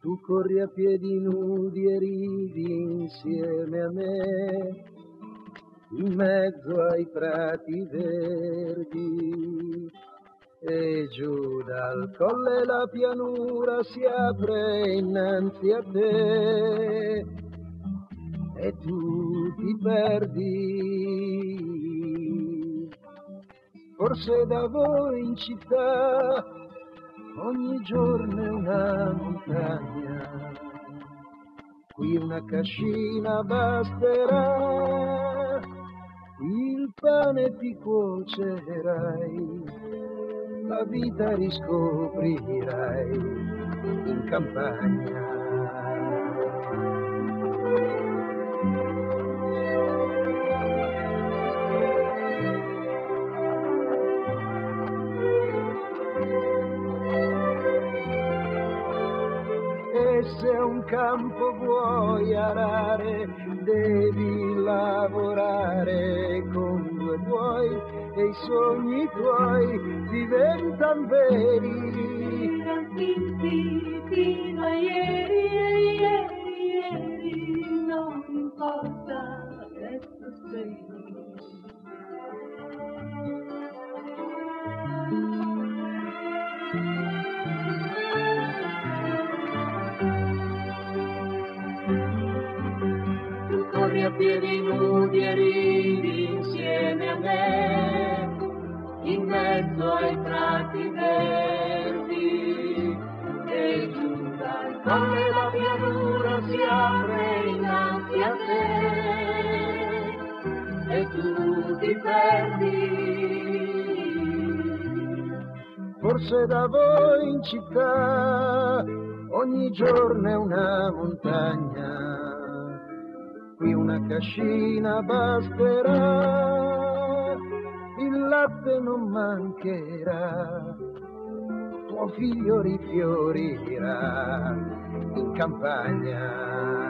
Tu corri a piedi nudi e ridi insieme a me, in mezzo ai prati verdi, e giù dal colle la pianura si apre innanzi a te, e tu ti perdi. Forse da voi in città ogni giorno è una montagna, qui una cascina basterà, il pane ti cuocerai, la vita riscoprirai in campagna. E se un campo vuoi arare, devi lavorare con due buoi e i sogni tuoi diventan veri. Finti fino a ieri, non importa, adesso sei. Corri a piedi nudi e ridi insieme a me, in mezzo ai prati verdi, e giù dal colle la pianura si apre innanzi a te, e tu ti perdi. Forse da voi in città ogni giorno è una montagna, qui una cascina basterà, il latte non mancherà, tuo figlio rifiorirà in campagna.